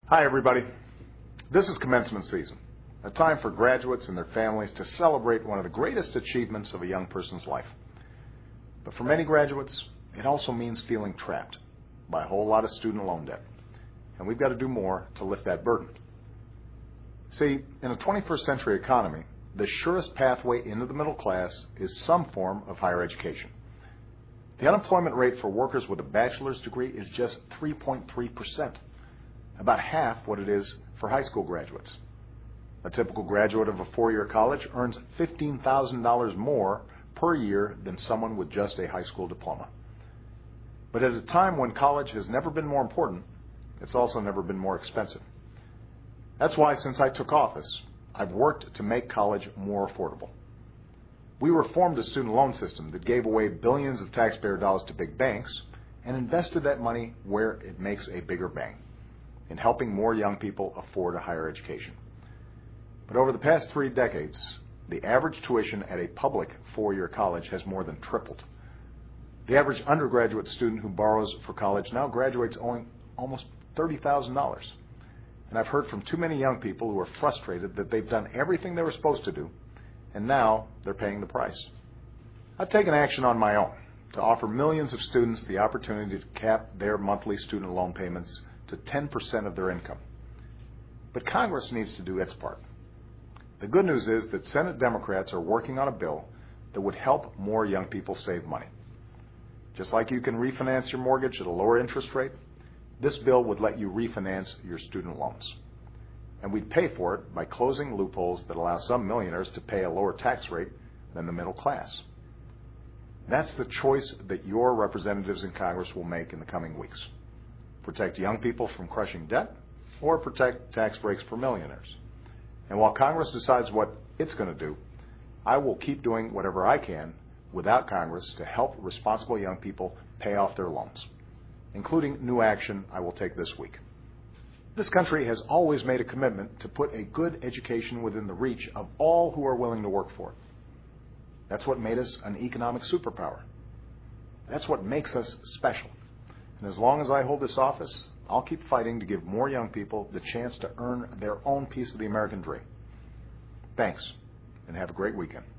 Hi, everybody. This is commencement season, a time for graduates and their families to celebrate one of the greatest achievements of a young person's life. But for many graduates, it also means feeling trapped by a whole lot of student loan debt. And we've got to do more to lift that burden. See, in a 21st century economy, the surest pathway into the middle class is some form of higher education. The unemployment rate for workers with a bachelor's degree is just 3.3%. About half what it is for high school graduates. A typical graduate of a four-year college earns $15,000 more per year than someone with just a high school diploma. But at a time when college has never been more important, it's also never been more expensive. That's why since I took office, I've worked to make college more affordable. We reformed a student loan system that gave away billions of taxpayer dollars to big banks and invested that money where it makes a bigger bang, in helping more young people afford a higher education. But over the past 3 decades, the average tuition at a public four-year college has more than tripled. The average undergraduate student who borrows for college now graduates owing almost $30,000. And I've heard from too many young people who are frustrated that they've done everything they were supposed to do, and now they're paying the price. I've taken action on my own to offer millions of students the opportunity to cap their monthly student loan payments to 10% of their income. But Congress needs to do its part. The good news is that Senate Democrats are working on a bill that would help more young people save money. Just like you can refinance your mortgage at a lower interest rate, this bill would let you refinance your student loans. And we'd pay for it by closing loopholes that allow some millionaires to pay a lower tax rate than the middle class. That's the choice that your representatives in Congress will make in the coming weeks. Protect young people from crushing debt, or protect tax breaks for millionaires. And while Congress decides what it's going to do, I will keep doing whatever I can without Congress to help responsible young people pay off their loans, including new action I will take this week. This country has always made a commitment to put a good education within the reach of all who are willing to work for it. That's what made us an economic superpower. That's what makes us special. And as long as I hold this office, I'll keep fighting to give more young people the chance to earn their own piece of the American dream. Thanks, and have a great weekend.